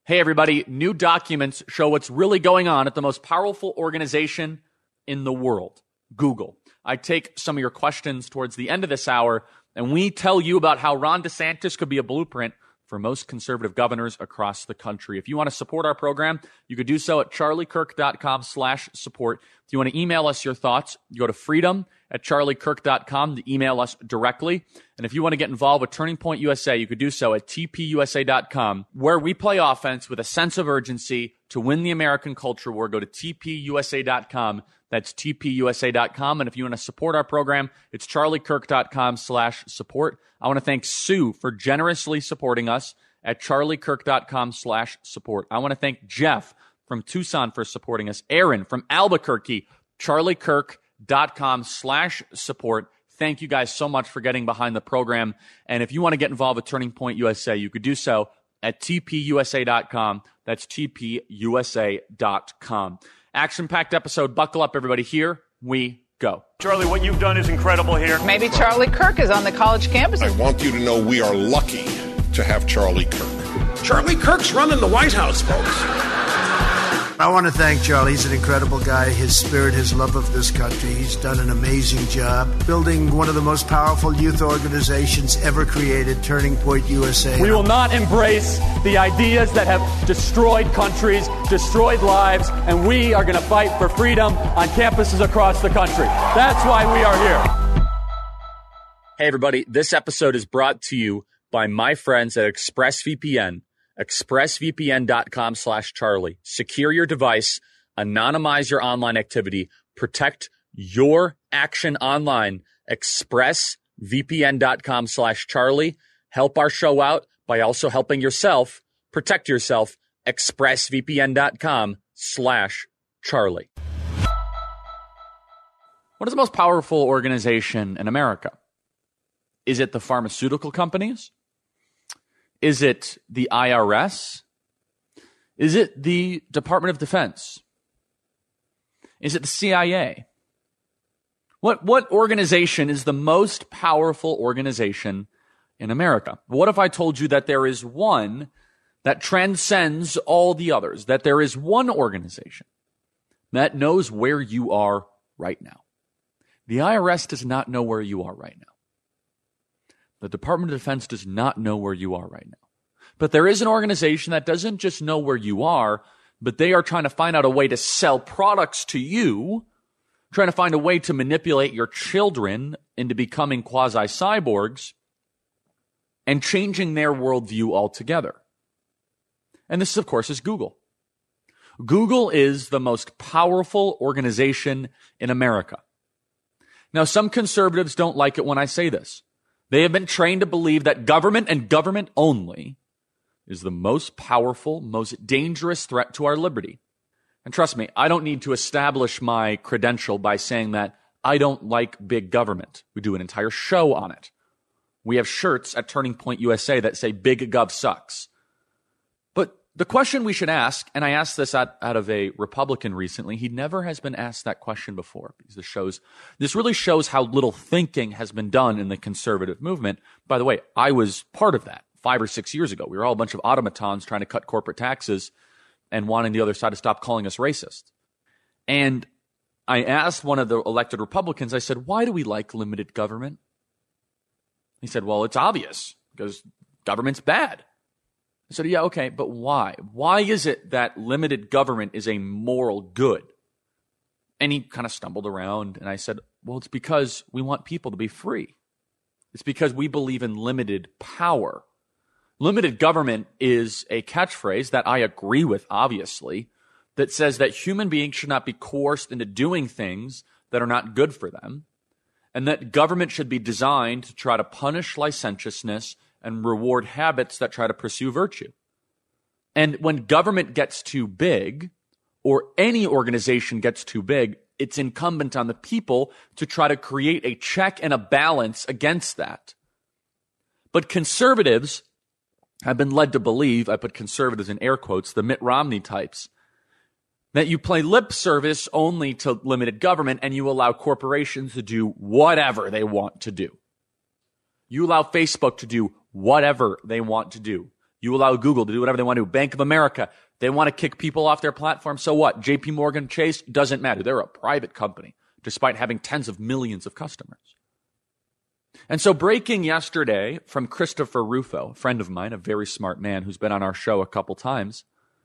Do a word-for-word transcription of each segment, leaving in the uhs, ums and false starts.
Hey, everybody, new documents show what's really going on at the most powerful organization in the world, Google. I take some of your questions towards the end of this hour, and we tell you about how Ron DeSantis could be a blueprint for most conservative governors across the country. If you want to support our program, you could do so at charliekirk.com slash support. If you want to email us your thoughts, you go to freedom at charliekirk.com to email us directly. And if you want to get involved with Turning Point U S A, you could do so at t p u s a dot com, where we play offense with a sense of urgency to win the American culture war. Go to t p u s a dot com. That's t p u s a dot com. And if you want to support our program, it's charliekirk.com slash support. I want to thank Sue for generously supporting us at charliekirk.com slash support. I want to thank Jeff from Tucson for supporting us. Aaron from Albuquerque, charliekirk.com slash support. Thank you guys so much for getting behind the program. And if you want to get involved with Turning Point U S A, you could do so at t p u s a dot com. That's t p u s a dot com. Action-packed episode. Buckle up, everybody. Here we go. Charlie, what you've done is incredible here. Maybe Charlie Kirk is on the college campus. I want you to know we are lucky to have Charlie Kirk. Charlie Kirk's running the White House, folks. I want to thank Charlie. He's an incredible guy. His spirit, his love of this country. He's done an amazing job building one of the most powerful youth organizations ever created, Turning Point U S A. We will not embrace the ideas that have destroyed countries, destroyed lives, and we are going to fight for freedom on campuses across the country. That's why we are here. Hey, everybody. This episode is brought to you by my friends at ExpressVPN. expressvpn.com slash Charlie. Secure your device, anonymize your online activity, protect your action online. expressvpn.com slash Charlie. Help our show out by also helping yourself. Protect yourself. expressvpn.com slash Charlie. What is the most powerful organization in America? Is it the pharmaceutical companies? Is it the I R S? Is it the Department of Defense? Is it the C I A? What, what organization is the most powerful organization in America? What if I told you that there is one that transcends all the others, that there is one organization that knows where you are right now? The I R S does not know where you are right now. The Department of Defense does not know where you are right now. But there is an organization that doesn't just know where you are, but they are trying to find out a way to sell products to you, trying to find a way to manipulate your children into becoming quasi-cyborgs and changing their worldview altogether. And this, of course, is Google. Google is the most powerful organization in America. Now, some conservatives don't like it when I say this. They have been trained to believe that government and government only is the most powerful, most dangerous threat to our liberty. And trust me, I don't need to establish my credential by saying that I don't like big government. We do an entire show on it. We have shirts at Turning Point U S A that say Big Gov sucks. But the question we should ask, and I asked this out, out of a Republican recently, he never has been asked that question before. Because this shows, this really shows how little thinking has been done in the conservative movement. By the way, I was part of that five or six years ago. We were all a bunch of automatons trying to cut corporate taxes and wanting the other side to stop calling us racist. And I asked one of the elected Republicans, I said, why do we like limited government? He said, well, it's obvious because government's bad. I said, yeah, okay, but why? Why is it that limited government is a moral good? And he kind of stumbled around, and I said, well, it's because we want people to be free. It's because we believe in limited power. Limited government is a catchphrase that I agree with, obviously, that says that human beings should not be coerced into doing things that are not good for them, and that government should be designed to try to punish licentiousness and reward habits that try to pursue virtue. And when government gets too big, or any organization gets too big, it's incumbent on the people to try to create a check and a balance against that. But conservatives have been led to believe, I put conservatives in air quotes, the Mitt Romney types, that you play lip service only to limited government and you allow corporations to do whatever they want to do. You allow Facebook to do whatever they want to do. You allow Google to do whatever they want to do. Bank of America, they want to kick people off their platform. So what? J P Morgan Chase, doesn't matter. They're a private company, despite having tens of millions of customers. And so breaking yesterday from Christopher Rufo, a friend of mine, a very smart man who's been on our show a couple times,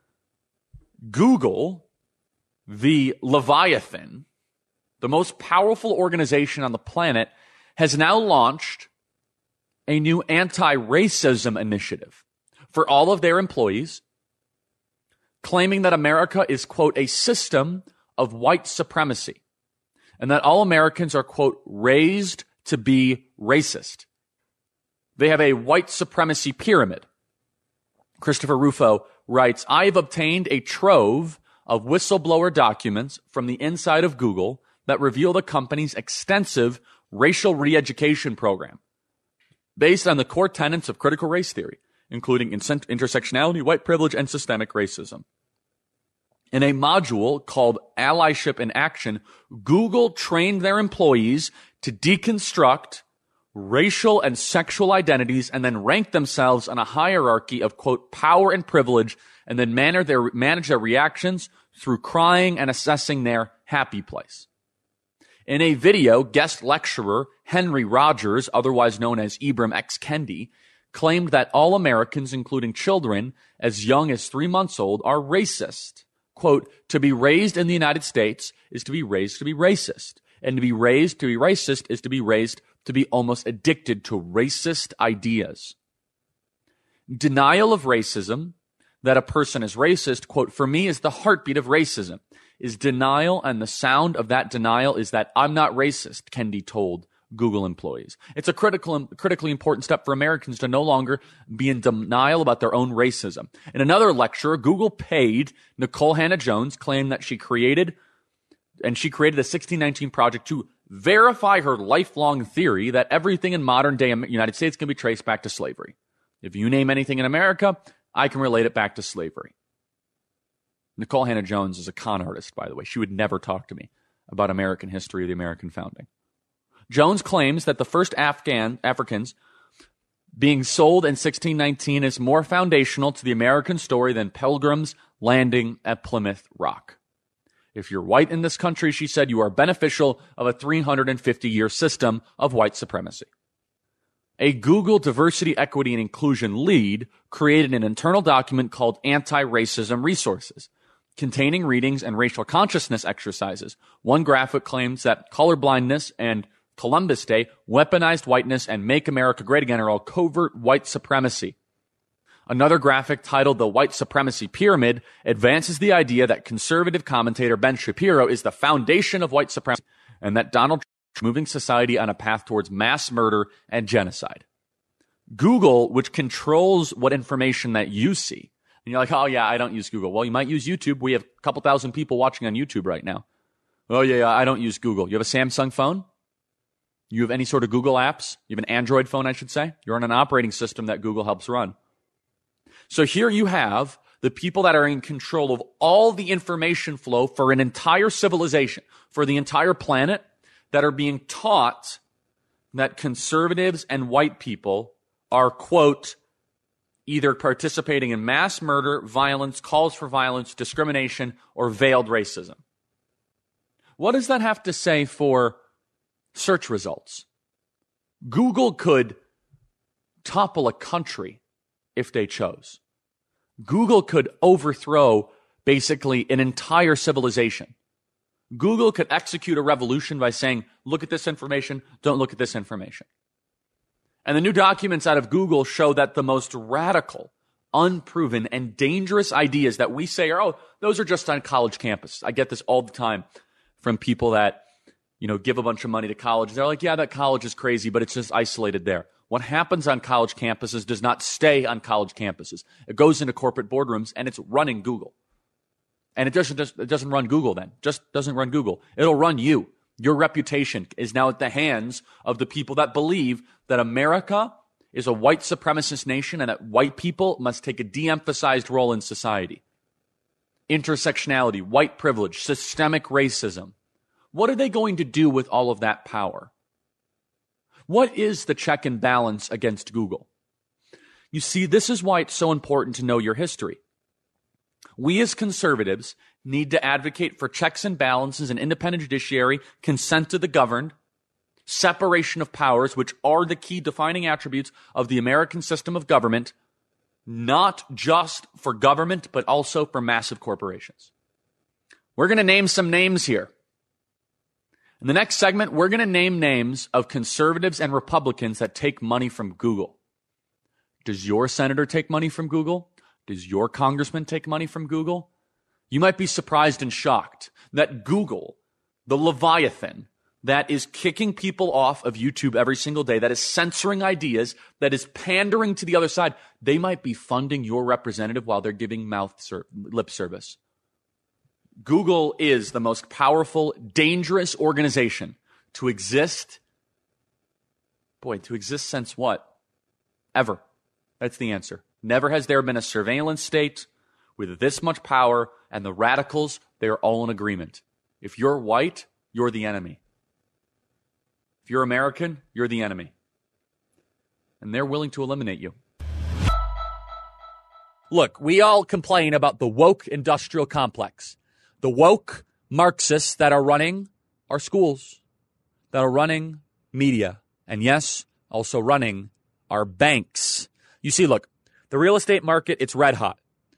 Google, the Leviathan, the most powerful organization on the planet, has now launched a new anti-racism initiative for all of their employees, claiming that America is, quote, a system of white supremacy, and that all Americans are, quote, raised to be racist. They have a white supremacy pyramid. Christopher Rufo writes, I have obtained a trove of whistleblower documents from the inside of Google that reveal the company's extensive racial re-education program based on the core tenets of critical race theory, including intersectionality, white privilege, and systemic racism. In a module called Allyship in Action, Google trained their employees to deconstruct racial and sexual identities and then rank themselves on a hierarchy of, quote, power and privilege, and then manage their, manage their reactions through crying and assessing their happy place. In a video, guest lecturer Henry Rogers, otherwise known as Ibram X. Kendi, claimed that all Americans, including children as young as three months old, are racist. Quote, to be raised in the United States is to be raised to be racist. And to be raised to be racist is to be raised to be almost addicted to racist ideas. Denial of racism, that a person is racist, quote, for me is the heartbeat of racism, is denial, and the sound of that denial is that I'm not racist, Kendi told Google employees. It's a critical, critically important step for Americans to no longer be in denial about their own racism. In another lecture, Google paid Nicole Hannah-Jones, claimed that she created, and she created a sixteen nineteen project to verify her lifelong theory that everything in modern-day United States can be traced back to slavery. If you name anything in America, I can relate it back to slavery. Nicole Hannah-Jones is a con artist, by the way. She would never talk to me about American history or the American founding. Jones claims that the first Afghan Africans being sold in sixteen nineteen is more foundational to the American story than Pilgrims landing at Plymouth Rock. If you're white in this country, she said, you are beneficial of a three hundred fifty year system of white supremacy. A Google diversity, equity, and inclusion lead created an internal document called Anti-Racism Resources, containing readings and racial consciousness exercises. One graphic claims that colorblindness and Columbus Day, weaponized whiteness, and Make America Great Again are all covert white supremacy. Another graphic titled The White Supremacy Pyramid advances the idea that conservative commentator Ben Shapiro is the foundation of white supremacy and that Donald Trump is moving society on a path towards mass murder and genocide. Google, which controls what information that you see, and you're like, oh yeah, I don't use Google. Well, you might use YouTube. We have a couple thousand people watching on YouTube right now. Oh yeah, yeah, I don't use Google. You have a Samsung phone? You have any sort of Google apps? You have an Android phone, I should say? You're on an operating system that Google helps run. So here you have the people that are in control of all the information flow for an entire civilization, for the entire planet, that are being taught that conservatives and white people are, quote, either participating in mass murder, violence, calls for violence, discrimination, or veiled racism. What does that have to say for search results? Google could topple a country if they chose. Google could overthrow basically an entire civilization. Google could execute a revolution by saying, look at this information, don't look at this information. And the new documents out of Google show that the most radical, unproven, and dangerous ideas that we say are, oh, those are just on college campuses. I get this all the time from people that, you know, give a bunch of money to college. They're like, yeah, that college is crazy, but it's just isolated there. What happens on college campuses does not stay on college campuses. It goes into corporate boardrooms, and it's running Google. And it doesn't just, it doesn't run Google then. Just doesn't run Google. It'll run you. Your reputation is now at the hands of the people that believe that America is a white supremacist nation and that white people must take a de-emphasized role in society. Intersectionality, white privilege, systemic racism. What are they going to do with all of that power? What is the check and balance against Google? You see, this is why it's so important to know your history. We as conservatives need to advocate for checks and balances, an independent judiciary, consent to the governed, separation of powers, which are the key defining attributes of the American system of government, not just for government, but also for massive corporations. We're going to name some names here. In the next segment, we're going to name names of conservatives and Republicans that take money from Google. Does your senator take money from Google? Does your congressman take money from Google? You might be surprised and shocked that Google, the Leviathan, that is kicking people off of YouTube every single day, that is censoring ideas, that is pandering to the other side, they might be funding your representative while they're giving mouth ser- lip service. Google is the most powerful, dangerous organization to exist. Boy, to exist since what? Ever. That's the answer. Never has there been a surveillance state with this much power, and the radicals, they are all in agreement. If you're white, you're the enemy. If you're American, you're the enemy. And they're willing to eliminate you. Look, we all complain about the woke industrial complex. The woke Marxists that are running our schools, that are running media, and yes, also running our banks. You see, look, the real estate market, it's red hot.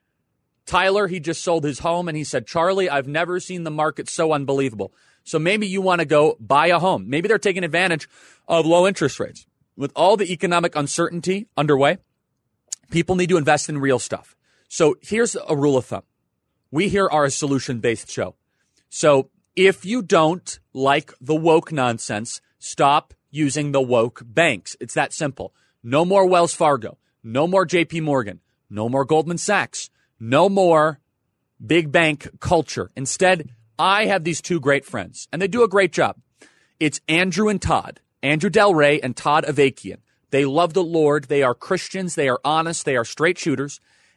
Tyler, he just sold his home, and he said, Charlie, I've never seen the market so unbelievable. So maybe you want to go buy a home. Maybe they're taking advantage of low interest rates. With all the economic uncertainty underway, people need to invest in real stuff. So here's a rule of thumb. We here are a solution-based show. So if you don't like the woke nonsense, stop using the woke banks. It's that simple. No more Wells Fargo. No more J P Morgan. No more Goldman Sachs. No more big bank culture. Instead, I have these two great friends, and they do a great job. It's Andrew and Todd. Andrew Del Rey and Todd Avakian. They love the Lord. They are Christians. They are honest. They are straight shooters.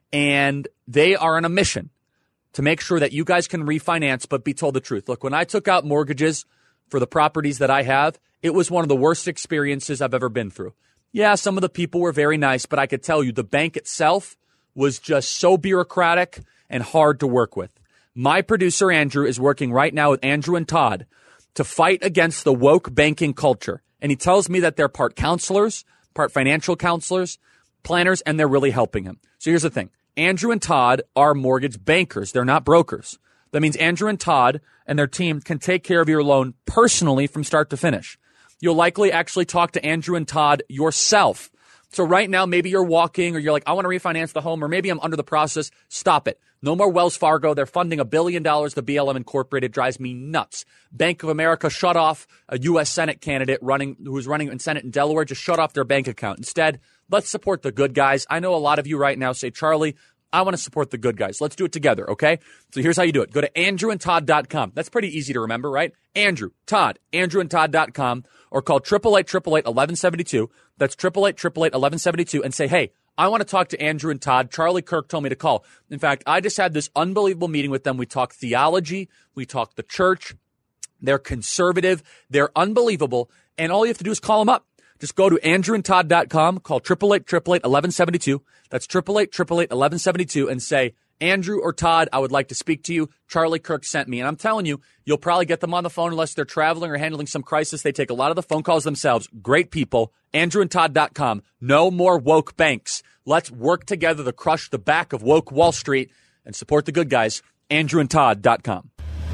And they are on a mission to make sure that you guys can refinance but be told the truth. Look, when I took out mortgages for the properties that I have, it was one of the worst experiences I've ever been through. Yeah, some of the people were very nice, but I could tell you the bank itself was just so bureaucratic and hard to work with. My producer, Andrew, is working right now with Andrew and Todd to fight against the woke banking culture. And he tells me that they're part counselors, part financial counselors, planners, and they're really helping him. So here's the thing. Andrew and Todd are mortgage bankers. They're not brokers. That means Andrew and Todd and their team can take care of your loan personally from start to finish. You'll likely actually talk to Andrew and Todd yourself. So right now, maybe you're walking or you're like, I want to refinance the home, or maybe I'm under the process. Stop it. No more Wells Fargo. They're funding a billion dollars to B L M Incorporated. Drives me nuts. Bank of America shut off a U S Senate candidate running who was running in Senate in Delaware. Just shut off their bank account. Instead, let's support the good guys. I know a lot of you right now say, Charlie, I want to support the good guys. Let's do it together, okay? So here's how you do it. Go to andrew and todd dot com. That's pretty easy to remember, right? Andrew, Todd, andrew and todd dot com, or call eight eight eight, eight eight eight, eleven seventy-two. That's eight eight eight, eight eight eight, eleven seventy-two, and say, hey, I want to talk to Andrew and Todd. Charlie Kirk told me to call. In fact, I just had this unbelievable meeting with them. We talked theology. We talked the church. They're conservative. They're unbelievable. And all you have to do is call them up. Just go to andrew and todd dot com, call eight eight eight, eight eight eight, eleven seventy-two. That's eight eight eight, eight eight eight, eleven seventy-two, and say, Andrew or Todd, I would like to speak to you. Charlie Kirk sent me. And I'm telling you, you'll probably get them on the phone unless they're traveling or handling some crisis. They take a lot of the phone calls themselves. Great people. andrew and todd dot com. No more woke banks. Let's work together to crush the back of woke Wall Street and support the good guys. andrew and todd dot com.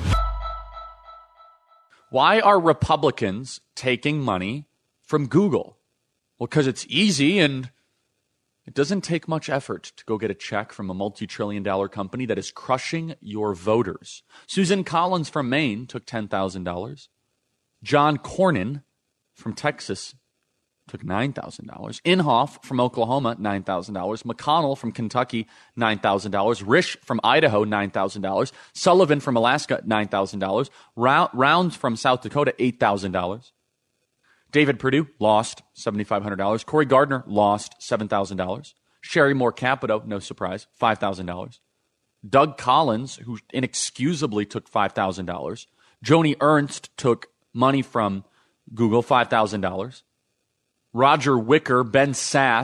Why are Republicans taking money from Google? Well, because it's easy and it doesn't take much effort to go get a check from a multi-trillion dollar company that is crushing your voters. Susan Collins from Maine took ten thousand dollars. John Cornyn from Texas took nine thousand dollars. Inhofe from Oklahoma, nine thousand dollars. McConnell from Kentucky, nine thousand dollars. Risch from Idaho, nine thousand dollars. Sullivan from Alaska, nine thousand dollars. Rounds from South Dakota, eight thousand dollars. David Perdue lost seven thousand five hundred dollars. Cory Gardner lost seven thousand dollars. Sherry Moore Capito, no surprise, five thousand dollars. Doug Collins, who inexcusably took five thousand dollars. Joni Ernst took money from Google, five thousand dollars. Roger Wicker, Ben Sass,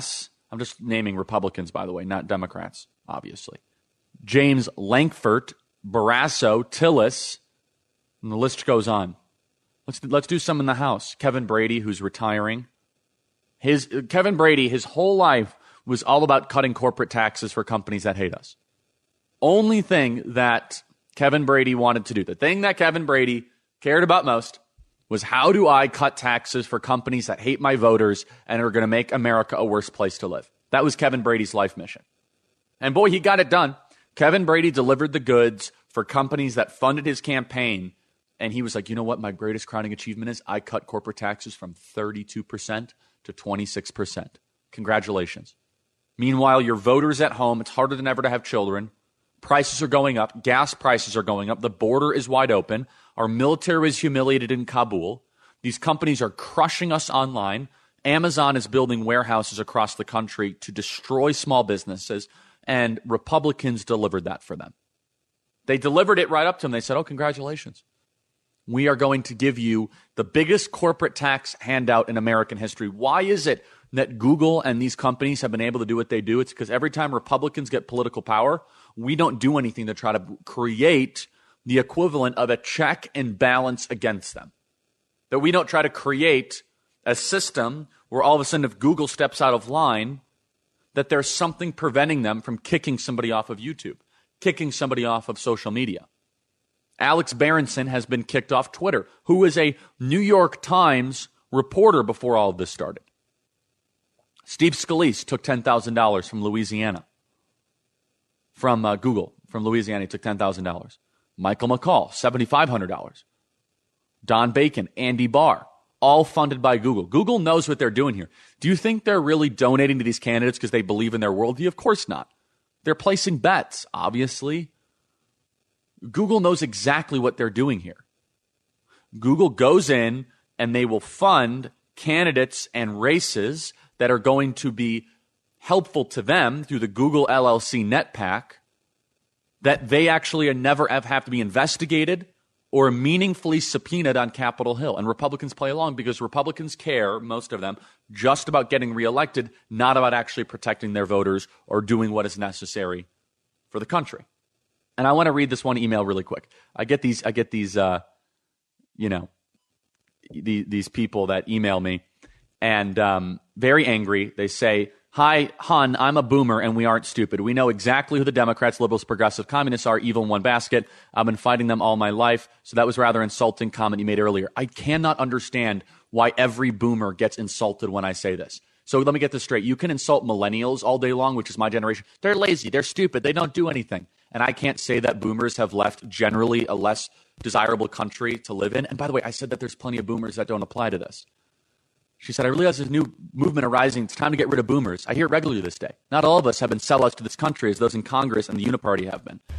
I'm just naming Republicans, by the way, not Democrats, obviously. James Lankford, Barrasso, Tillis, and the list goes on. Let's let's do some in the House. Kevin Brady, who's retiring. His Kevin Brady, his whole life was all about cutting corporate taxes for companies that hate us. Only thing that Kevin Brady wanted to do, the thing that Kevin Brady cared about most, was how do I cut taxes for companies that hate my voters and are going to make America a worse place to live. That was Kevin Brady's life mission. And boy, he got it done. Kevin Brady delivered the goods for companies that funded his campaign. And he was like, you know what my greatest crowning achievement is? I cut corporate taxes from thirty-two percent to twenty-six percent. Congratulations. Meanwhile, your voters at home, it's harder than ever to have children. Prices are going up. Gas prices are going up. The border is wide open. Our military was humiliated in Kabul. These companies are crushing us online. Amazon is building warehouses across the country to destroy small businesses, and Republicans delivered that for them. They delivered it right up to them. They said, oh, congratulations. We are going to give you the biggest corporate tax handout in American history. Why is it that Google and these companies have been able to do what they do? It's because every time Republicans get political power, we don't do anything to try to create the equivalent of a check and balance against them. That we don't try to create a system where all of a sudden if Google steps out of line, that there's something preventing them from kicking somebody off of YouTube, kicking somebody off of social media. Alex Berenson has been kicked off Twitter, who was a New York Times reporter before all of this started. Steve Scalise took ten thousand dollars from Louisiana. From uh, Google, from Louisiana, he took ten thousand dollars. Michael McCall, seven thousand five hundred dollars. Don Bacon, Andy Barr, all funded by Google. Google knows what they're doing here. Do you think they're really donating to these candidates because they believe in their worldview? Of course not. They're placing bets, obviously. Google knows exactly what they're doing here. Google goes in and they will fund candidates and races that are going to be helpful to them through the Google L L C net pack, that they actually never have to be investigated or meaningfully subpoenaed on Capitol Hill. And Republicans play along because Republicans care, most of them, just about getting reelected, not about actually protecting their voters or doing what is necessary for the country. And I want to read this one email really quick. I get these, I get these, uh, you know, the, these people that email me and um, very angry. They say, hi, hun, I'm a boomer and we aren't stupid. We know exactly who the Democrats, liberals, progressive, communists are, evil in one basket. I've been fighting them all my life. So that was a rather insulting comment you made earlier. I cannot understand why every boomer gets insulted when I say this. So let me get this straight. You can insult millennials all day long, which is my generation. They're lazy. They're stupid. They don't do anything. And I can't say that boomers have left generally a less desirable country to live in. And by the way, I said that there's plenty of boomers that don't apply to this. She said, I realize there's a new movement arising. It's time to get rid of boomers. I hear it regularly this day. Not all of us have been sellouts to this country as those in Congress and the Uniparty have been.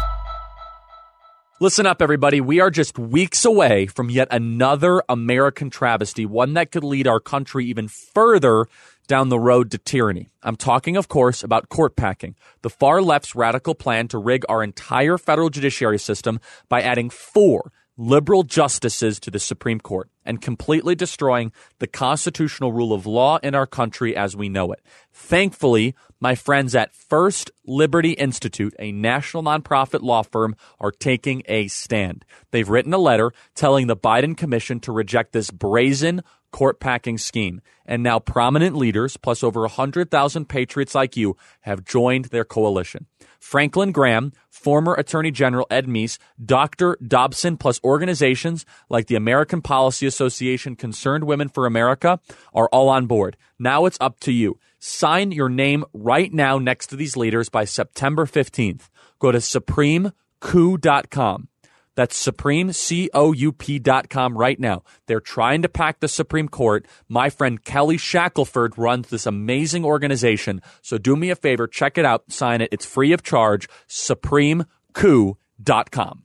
Listen up, everybody. We are just weeks away from yet another American travesty, one that could lead our country even further down the road to tyranny. I'm talking, of course, about court packing, the far left's radical plan to rig our entire federal judiciary system by adding four liberal justices to the Supreme Court and completely destroying the constitutional rule of law in our country as we know it. Thankfully, my friends at First Liberty Institute, a national nonprofit law firm, are taking a stand. They've written a letter telling the Biden commission to reject this brazen court packing scheme. And now prominent leaders, plus over one hundred thousand patriots like you, have joined their coalition. Franklin Graham, former Attorney General Ed Meese, Doctor Dobson, plus organizations like the American Policy Association, Concerned Women for America, are all on board. Now it's up to you. Sign your name right now next to these leaders by September fifteenth. Go to supreme coup dot com. That's Supreme, C O U P dot com right now. They're trying to pack the Supreme Court. My friend Kelly Shackelford runs this amazing organization. So do me a favor, check it out, sign it. It's free of charge, supreme coup dot com.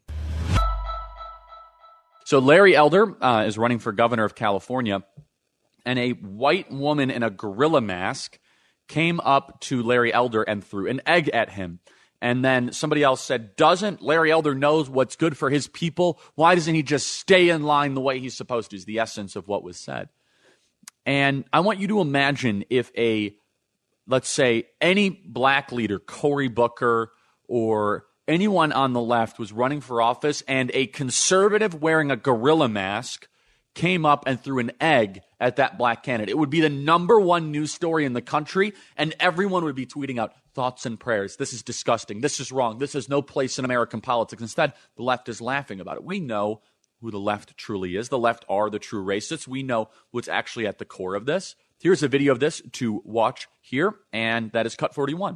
So Larry Elder uh, is running for governor of California, and a white woman in a gorilla mask came up to Larry Elder and threw an egg at him. And then somebody else said, doesn't Larry Elder know what's good for his people? Why doesn't he just stay in line the way he's supposed to, is the essence of what was said. And I want you to imagine if a let's say, any black leader, Cory Booker, or anyone on the left was running for office and a conservative wearing a gorilla mask came up and threw an egg at that black candidate, it would be the number one news story in the country, and everyone would be tweeting out thoughts and prayers. This is disgusting. This is wrong. This has no place in American politics. Instead, the left is laughing about it. We know who the left truly is. The left are the true racists. We know what's actually at the core of this. Here's a video of this to watch here, and that is cut forty-one.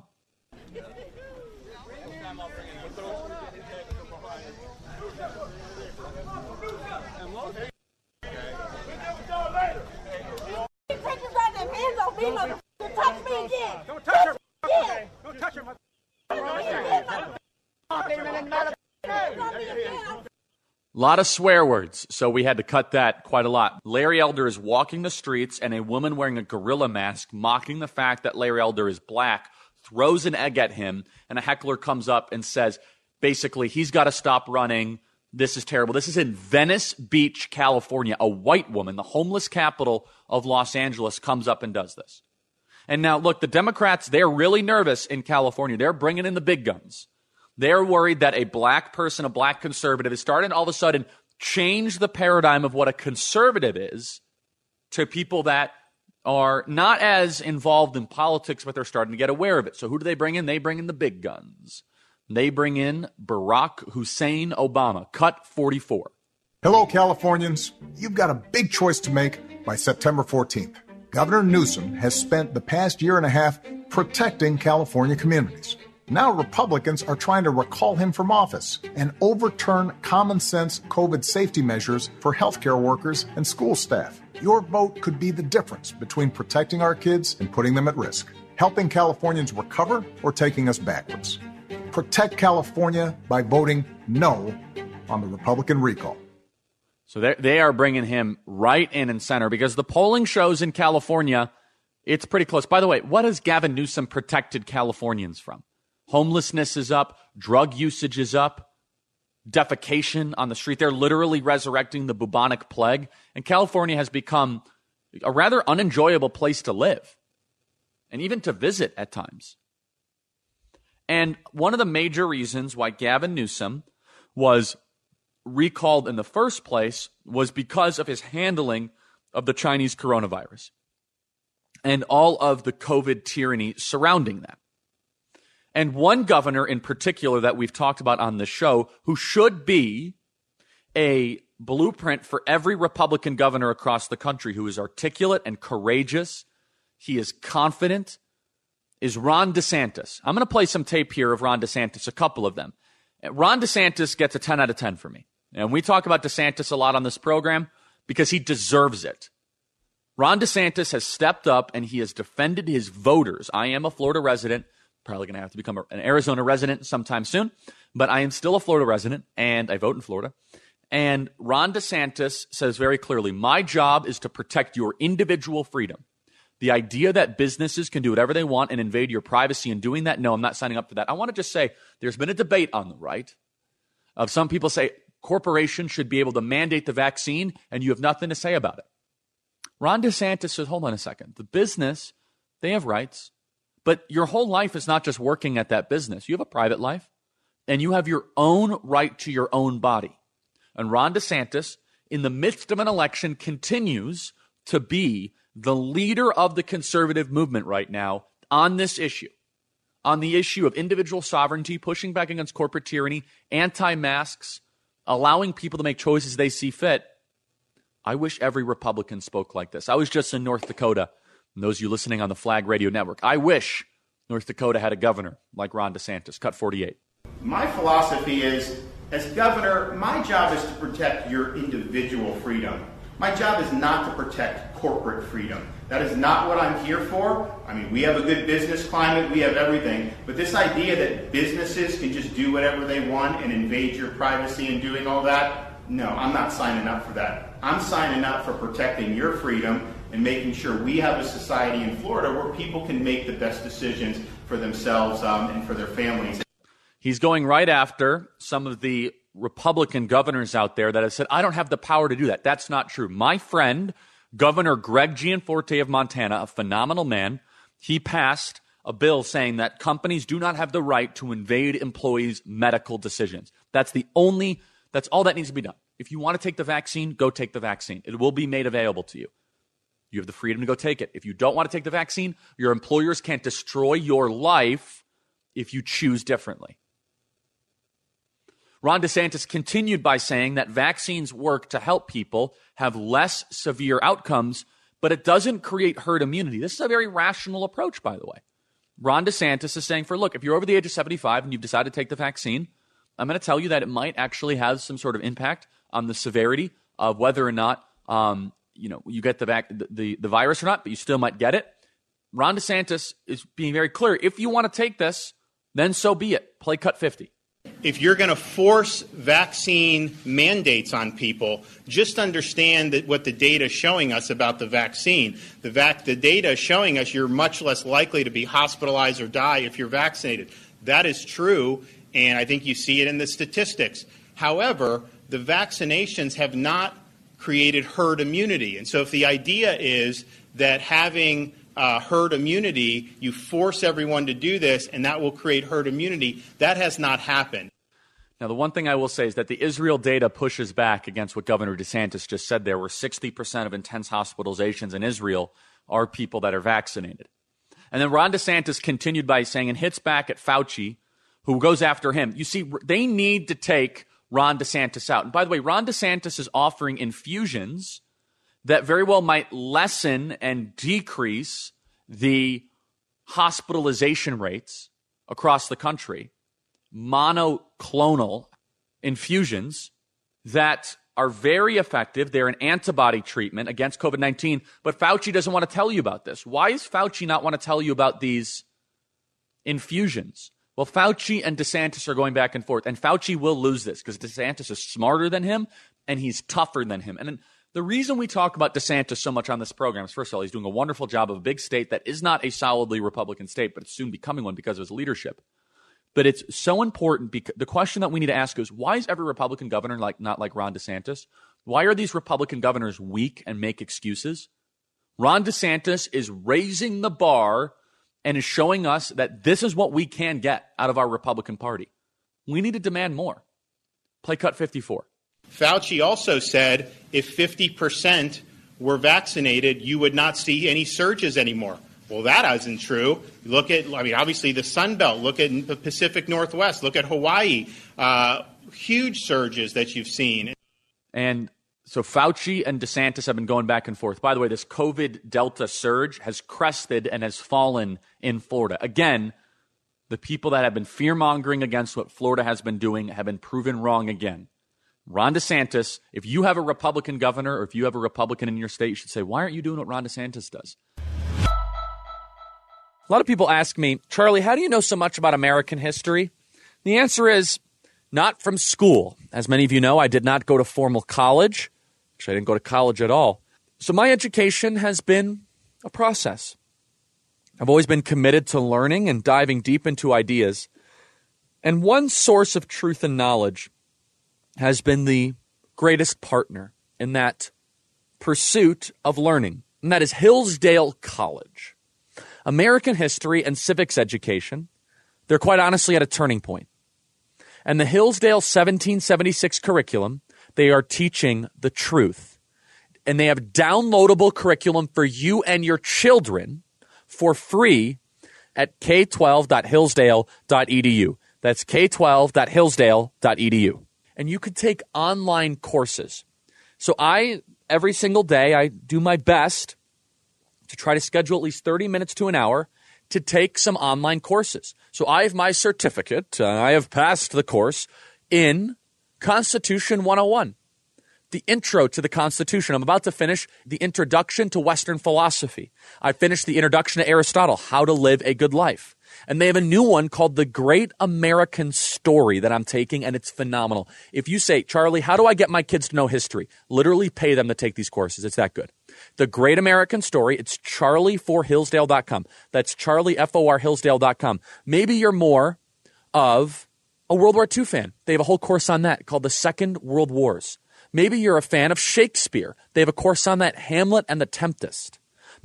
Touch me again. Don't touch her. Okay. Don't touch her. A lot of swear words, so we had to cut that quite a lot. Larry Elder is walking the streets, and a woman wearing a gorilla mask, mocking the fact that Larry Elder is black, throws an egg at him, and a heckler comes up and says, basically, he's got to stop running. This is terrible. This is in Venice Beach, California. A white woman, the homeless capital of Los Angeles, comes up and does this. And now, look, the Democrats, they're really nervous in California. They're bringing in the big guns. They're worried that a black person, a black conservative, is starting to all of a sudden change the paradigm of what a conservative is to people that are not as involved in politics, but they're starting to get aware of it. So who do they bring in? They bring in the big guns. They bring in Barack Hussein Obama. Cut forty-four. Hello, Californians. You've got a big choice to make by September fourteenth. Governor Newsom has spent the past year and a half protecting California communities. Now Republicans are trying to recall him from office and overturn common sense COVID safety measures for healthcare workers and school staff. Your vote could be the difference between protecting our kids and putting them at risk, helping Californians recover or taking us backwards. Protect California by voting no on the Republican recall. So they are bringing him right in and center because the polling shows in California, it's pretty close. By the way, what has Gavin Newsom protected Californians from? Homelessness is up. Drug usage is up. Defecation on the street. They're literally resurrecting the bubonic plague. And California has become a rather unenjoyable place to live and even to visit at times. And one of the major reasons why Gavin Newsom was recalled in the first place was because of his handling of the Chinese coronavirus and all of the COVID tyranny surrounding that. And one governor in particular that we've talked about on the show who should be a blueprint for every Republican governor across the country, who is articulate and courageous, he is confident, is Ron DeSantis. I'm going to play some tape here of Ron DeSantis, a couple of them. Ron DeSantis gets a ten out of ten for me. And we talk about DeSantis a lot on this program because he deserves it. Ron DeSantis has stepped up and he has defended his voters. I am a Florida resident, probably going to have to become an Arizona resident sometime soon, but I am still a Florida resident and I vote in Florida. And Ron DeSantis says very clearly, my job is to protect your individual freedom. The idea that businesses can do whatever they want and invade your privacy and doing that, no, I'm not signing up for that. I want to just say there's been a debate on the right of some people say corporations should be able to mandate the vaccine and you have nothing to say about it. Ron DeSantis says, hold on a second. The business, they have rights, but your whole life is not just working at that business. You have a private life and you have your own right to your own body. And Ron DeSantis, in the midst of an election, continues to be the leader of the conservative movement right now on this issue, on the issue of individual sovereignty, pushing back against corporate tyranny, anti-masks, allowing people to make choices they see fit. I wish every Republican spoke like this. I was just in North Dakota, and those of you listening on the Flag Radio Network, I wish North Dakota had a governor like Ron DeSantis. Cut forty-eight. My philosophy is, as governor, my job is to protect your individual freedom. My job is not to protect corporate freedom. That is not what I'm here for. I mean, we have a good business climate, we have everything, but this idea that businesses can just do whatever they want and invade your privacy and doing all that, no, I'm not signing up for that. I'm signing up for protecting your freedom and making sure we have a society in Florida where people can make the best decisions for themselves um, and for their families. He's going right after some of the Republican governors out there that have said, I don't have the power to do that. That's not true. My friend, Governor Greg Gianforte of Montana, a phenomenal man, he passed a bill saying that companies do not have the right to invade employees' medical decisions. That's the only, that's all that needs to be done. If you want to take the vaccine, go take the vaccine. It will be made available to you. You have the freedom to go take it. If you don't want to take the vaccine, your employers can't destroy your life if you choose differently. Ron DeSantis continued by saying that vaccines work to help people have less severe outcomes, but it doesn't create herd immunity. This is a very rational approach, by the way. Ron DeSantis is saying, for look, if you're over the age of seventy-five and you've decided to take the vaccine, I'm going to tell you that it might actually have some sort of impact on the severity of whether or not um, you know you get the, vac- the, the the virus or not, but you still might get it. Ron DeSantis is being very clear. If you want to take this, then so be it. Play cut fifty. If you're going to force vaccine mandates on people, just understand that what the data is showing us about the vaccine. The, vac- the data is showing us you're much less likely to be hospitalized or die if you're vaccinated. That is true, and I think you see it in the statistics. However, the vaccinations have not created herd immunity. And so if the idea is that having Uh, herd immunity, you force everyone to do this, and that will create herd immunity. That has not happened. Now, the one thing I will say is that the Israel data pushes back against what Governor DeSantis just said there, where sixty percent of intense hospitalizations in Israel are people that are vaccinated. And then Ron DeSantis continued by saying, and hits back at Fauci, who goes after him. You see, they need to take Ron DeSantis out. And by the way, Ron DeSantis is offering infusions that very well might lessen and decrease the hospitalization rates across the country. Monoclonal infusions that are very effective. They're an antibody treatment against COVID nineteen, but Fauci doesn't want to tell you about this. Why does Fauci not want to tell you about these infusions? Well, Fauci and DeSantis are going back and forth, and Fauci will lose this because DeSantis is smarter than him, and he's tougher than him. And the reason we talk about DeSantis so much on this program is, first of all, he's doing a wonderful job of a big state that is not a solidly Republican state, but it's soon becoming one because of his leadership. But it's so important because the question that we need to ask is, why is every Republican governor like not like Ron DeSantis? Why are these Republican governors weak and make excuses? Ron DeSantis is raising the bar and is showing us that this is what we can get out of our Republican Party. We need to demand more. Play cut fifty-four. Fauci also said if fifty percent were vaccinated, you would not see any surges anymore. Well, that isn't true. Look at, I mean, obviously the Sun Belt. Look at the Pacific Northwest. Look at Hawaii. Uh, huge surges that you've seen. And so Fauci and DeSantis have been going back and forth. By the way, this COVID Delta surge has crested and has fallen in Florida. Again, the people that have been fear-mongering against what Florida has been doing have been proven wrong again. Ron DeSantis, if you have a Republican governor or if you have a Republican in your state, you should say, why aren't you doing what Ron DeSantis does? A lot of people ask me, Charlie, how do you know so much about American history? The answer is not from school. As many of you know, I did not go to formal college. Actually, I didn't go to college at all. So my education has been a process. I've always been committed to learning and diving deep into ideas. And one source of truth and knowledge has been the greatest partner in that pursuit of learning, and that is Hillsdale College. American history and civics education, they're quite honestly at a turning point. And the Hillsdale seventeen seventy-six curriculum, they are teaching the truth. And they have downloadable curriculum for you and your children for free at k twelve dot hillsdale dot e d u. That's k twelve dot hillsdale dot e d u. And you could take online courses. So I, every single day, I do my best to try to schedule at least thirty minutes to an hour to take some online courses. So I have my certificate. Uh, I have passed the course in Constitution one oh one, the intro to the Constitution. I'm about to finish the introduction to Western philosophy. I finished the introduction to Aristotle, how to live a good life. And they have a new one called The Great American Story that I'm taking, and it's phenomenal. If you say, Charlie, how do I get my kids to know history? Literally pay them to take these courses. It's that good. The Great American Story, it's charlie for hillsdale dot com. That's charlie, F O R, hillsdale dot com. Maybe you're more of a World War Two fan. They have a whole course on that called The Second World Wars. Maybe you're a fan of Shakespeare. They have a course on that, Hamlet and the Tempest.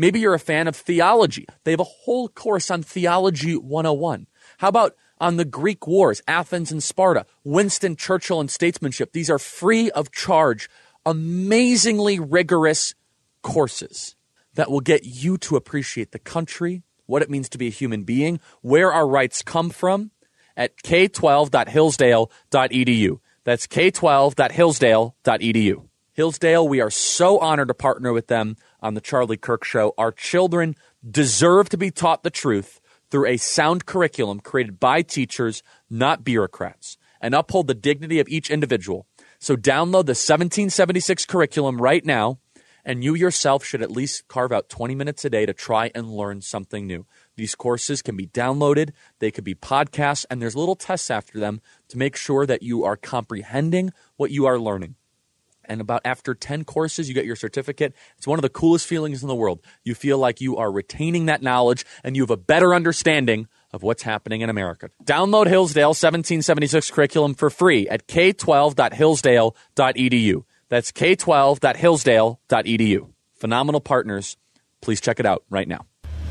Maybe you're a fan of theology. They have a whole course on Theology one oh one. How about on the Greek wars, Athens and Sparta, Winston Churchill and statesmanship? These are free of charge, amazingly rigorous courses that will get you to appreciate the country, what it means to be a human being, where our rights come from, at k twelve dot hillsdale dot e d u. That's k twelve dot hillsdale dot e d u. Hillsdale, we are so honored to partner with them on the Charlie Kirk Show. Our children deserve to be taught the truth through a sound curriculum created by teachers, not bureaucrats, and uphold the dignity of each individual. So download the seventeen seventy-six curriculum right now, and you yourself should at least carve out twenty minutes a day to try and learn something new. These courses can be downloaded, they could be podcasts, and there's little tests after them to make sure that you are comprehending what you are learning. And about after ten courses, you get your certificate. It's one of the coolest feelings in the world. You feel like you are retaining that knowledge and you have a better understanding of what's happening in America. Download Hillsdale seventeen seventy-six curriculum for free at k twelve dot hillsdale dot e d u. That's k twelve dot hillsdale dot e d u. Phenomenal partners. Please check it out right now.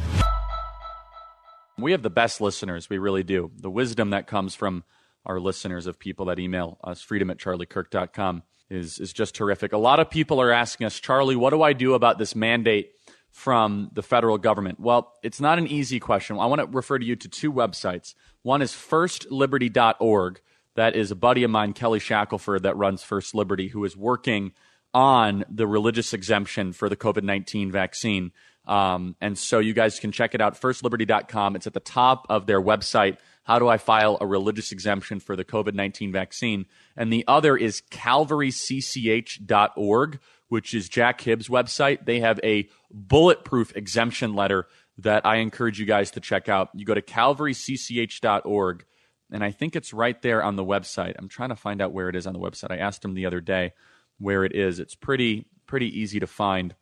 We have the best listeners. We really do. The wisdom that comes from our listeners of people that email us, freedom at charlie kirk dot com, is, is just terrific. A lot of people are asking us, Charlie, what do I do about this mandate from the federal government? Well, it's not an easy question. I want to refer to you to two websites. One is first liberty dot org. That is a buddy of mine, Kelly Shackelford, that runs First Liberty, who is working on the religious exemption for the covid nineteen vaccine. Um, and so you guys can check it out, first liberty dot com. It's at the top of their website. How do I file a religious exemption for the covid nineteen vaccine? And the other is calvary c c h dot org, which is Jack Hibbs' website. They have a bulletproof exemption letter that I encourage you guys to check out. You go to calvary c c h dot org, and I think it's right there on the website. I'm trying to find out where it is on the website. I asked him the other day where it is. It's pretty pretty easy to find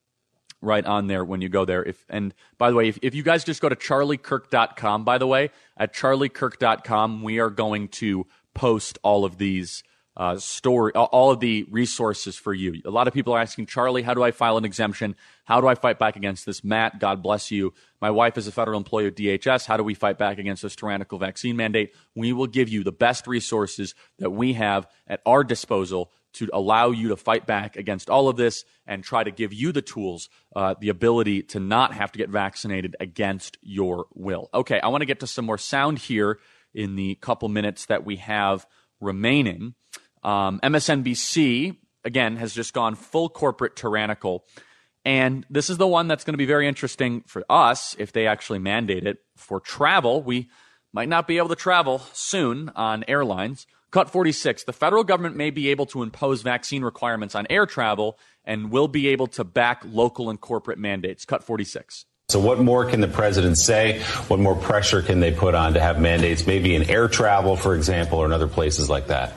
right on there when you go there. If and by the way, if, if you guys just go to charlie kirk dot com, by the way, at charlie kirk dot com, we are going to post all of these uh, story, all of the resources for you. A lot of people are asking, Charlie, how do I file an exemption? How do I fight back against this? Matt, God bless you. My wife is a federal employee of D H S. How do we fight back against this tyrannical vaccine mandate? We will give you the best resources that we have at our disposal to allow you to fight back against all of this and try to give you the tools, uh, the ability to not have to get vaccinated against your will. Okay, I want to get to some more sound here in the couple minutes that we have remaining. Um, M S N B C, again, has just gone full corporate tyrannical. And this is the one that's going to be very interesting for us if they actually mandate it. For travel, we might not be able to travel soon on airlines. Cut forty-six, the federal government may be able to impose vaccine requirements on air travel and will be able to back local and corporate mandates. Cut forty-six. So what more can the president say? What more pressure can they put on to have mandates, maybe in air travel, for example, or in other places like that?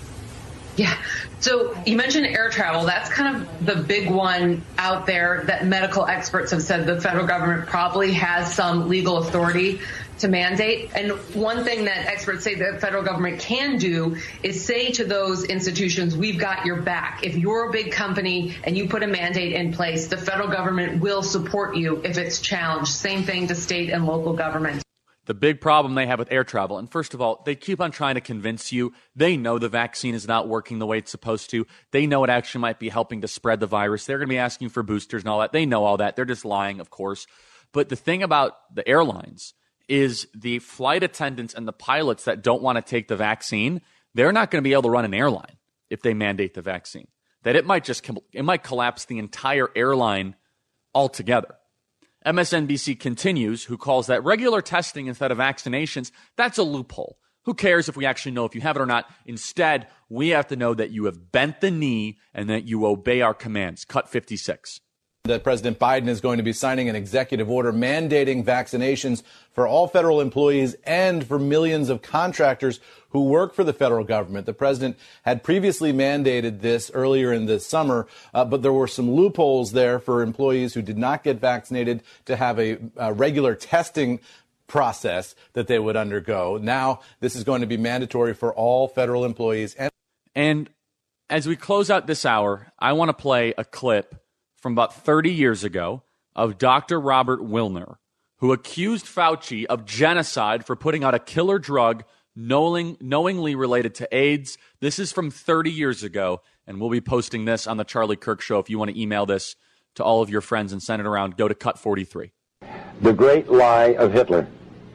Yeah. So you mentioned air travel. That's kind of the big one out there that medical experts have said the federal government probably has some legal authority to mandate. And one thing that experts say the federal government can do is say to those institutions, we've got your back. If you're a big company and you put a mandate in place, the federal government will support you if it's challenged. Same thing to state and local governments. The big problem they have with air travel, and first of all, they keep on trying to convince you they know the vaccine is not working the way it's supposed to. They know it actually might be helping to spread the virus. They're going to be asking for boosters and all that. They know all that. They're just lying, of course. But the thing about the airlines is the flight attendants and the pilots that don't want to take the vaccine, they're not going to be able to run an airline if they mandate the vaccine. That it might just it might collapse the entire airline altogether. M S N B C continues, who calls that regular testing instead of vaccinations, that's a loophole. Who cares if we actually know if you have it or not? Instead, we have to know that you have bent the knee and that you obey our commands. Cut fifty-six. That President Biden is going to be signing an executive order mandating vaccinations for all federal employees and for millions of contractors who work for the federal government. The president had previously mandated this earlier in the summer, uh, but there were some loopholes there for employees who did not get vaccinated to have a, a regular testing process that they would undergo. Now, this is going to be mandatory for all federal employees. And, and as we close out this hour, I want to play a clip from about thirty years ago of Doctor Robert Wilner, who accused Fauci of genocide for putting out a killer drug knowing, knowingly related to AIDS. This is from thirty years ago, and we'll be posting this on the Charlie Kirk Show. If you want to email this to all of your friends and send it around, go to Cut forty-three. The great lie of Hitler.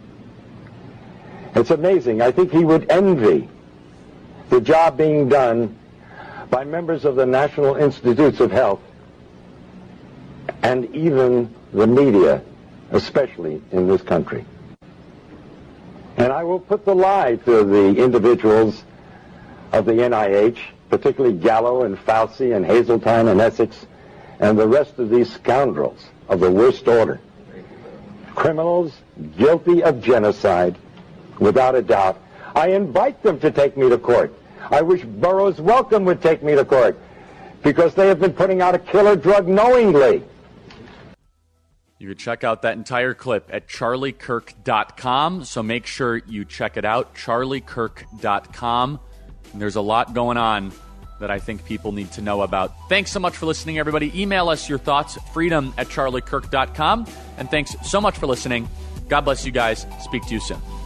It's amazing. I think he would envy the job being done by members of the National Institutes of Health and even the media, especially in this country. And I will put the lie to the individuals of the N I H, particularly Gallo and Fauci and Hazeltine and Essex, and the rest of these scoundrels of the worst order. Criminals guilty of genocide, without a doubt. I invite them to take me to court. I wish Burroughs Wellcome would take me to court, because they have been putting out a killer drug knowingly. You can check out that entire clip at charlie kirk dot com, so make sure you check it out, charlie kirk dot com. And there's a lot going on that I think people need to know about. Thanks so much for listening, everybody. Email us your thoughts, freedom at charlie kirk dot com. And thanks so much for listening. God bless you guys. Speak to you soon.